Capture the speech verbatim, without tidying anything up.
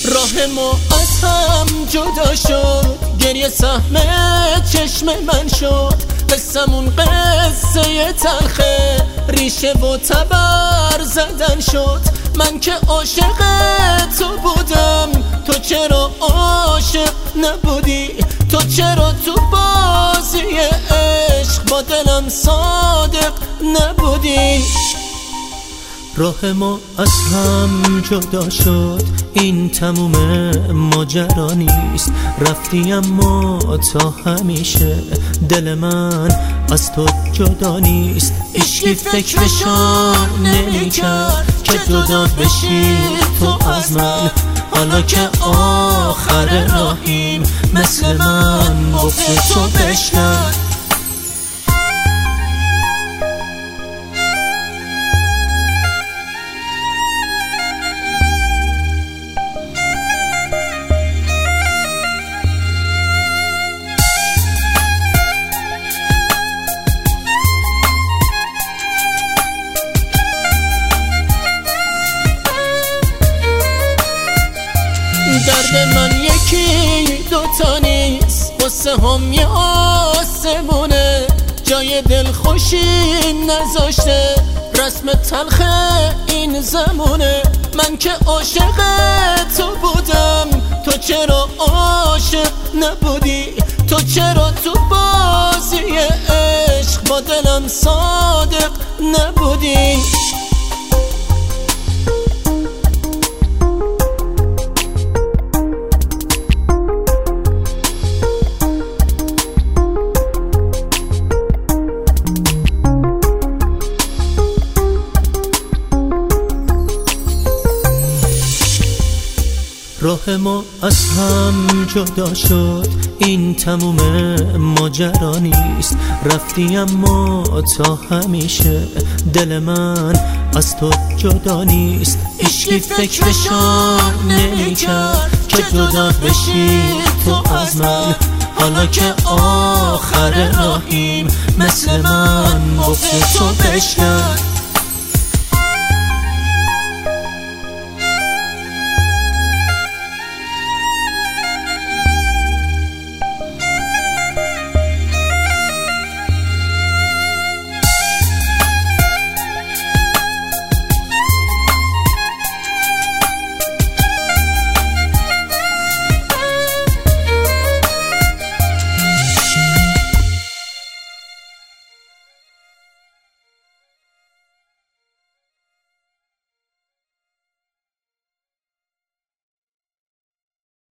راه ما از هم جدا شد، گریه سهم چشم من شد. قصمون قصه تلخه، ریشه و تبر زدن شد. من که عاشق تو بودم، تو چرا عاشق نبودی؟ تو چرا تو بازی عشق با دلم صادق نبودی؟ راه ما از هم جدا شد، این تموم ماجرا نیست. رفتی اما تا همیشه دل من از تو جدا نیست. هیچکی فکرشو نمی‌کرد که جدا بشی تو از من. حالا که آخر راهیم، مثل من گفت تو بشکن. درد من یکی دوتا نیست، قصه هم یه آسمونه. جای دل خوشی نذاشته رسم تلخ این زمونه. من که عاشق تو بودم، تو چرا عاشق نبودی؟ تو چرا تو بازی عشق با دلم صادق نبودی؟ راه ما از هم جدا شد، این تموم ماجرا نیست. رفتی اما تا همیشه دل من از تو جدا نیست. هیچکی فکرشو نمی‌کرد که جدا بشی تو از من. حالا که آخر راهیم، مثل من گفت تو بشکن.